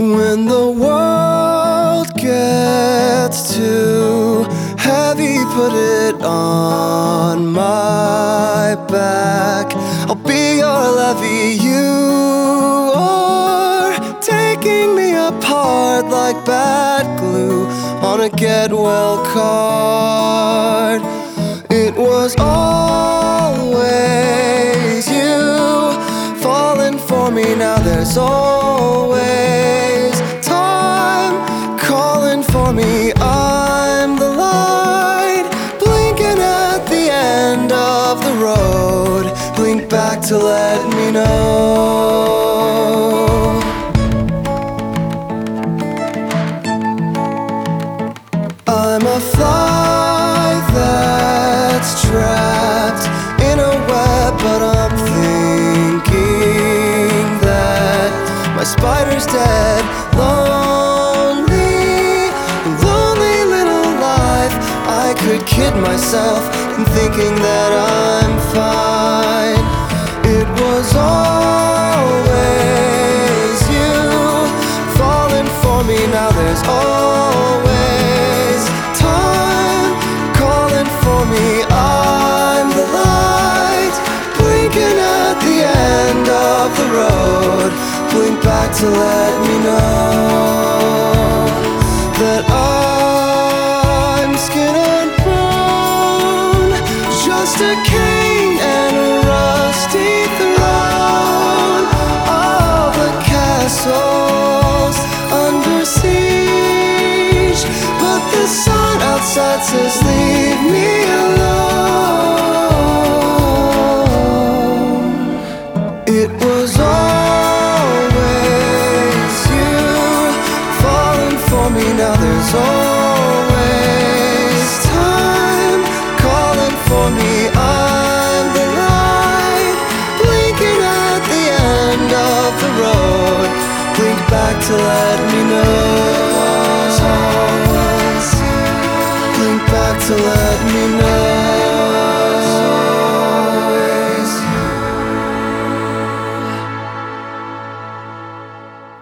When the world gets too heavy, put it on my back. I'll be your levee. You are taking me apart like bad glue on a get well card. It was always you falling for me. Now there's always time calling for me. I'm the light blinking at the end of the road. Blink back to let me know. I'm a fly that's trapped in a web, but I'm thinking that my spider's dead. Lonely, lonely little life. I could kid myself in thinking that I'm fine. It was always you falling for me. Now there's always time calling for me. I'm the light blinking at the end of the road. Blink back to let me know that I'm skin and bone, just a cane and a rusty throne. All the castles under siege, but the sun outside says leave me alone. It was always you falling for me. Now there's always time calling for me. I'm the light blinking at the end of the road. Blink back to let me know. Blink back to let